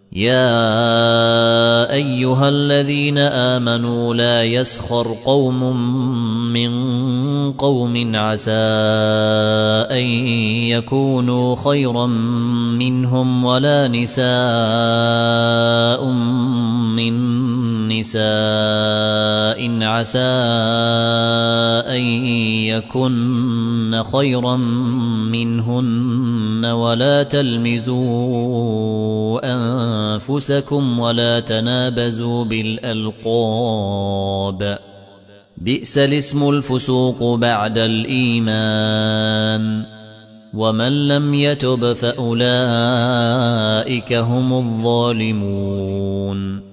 يا أيها الذين آمنوا لا يسخر قوم من قوم عسى أن يكونوا خيرا منهم ولا نساء من نساء عسى أن يكن خيرا منهن ولا تلمزوا أنفسكم ولا تنابزوا بالألقاب بئس الاسم الفسوق بعد الإيمان ومن لم يتب فأولئك هم الظالمون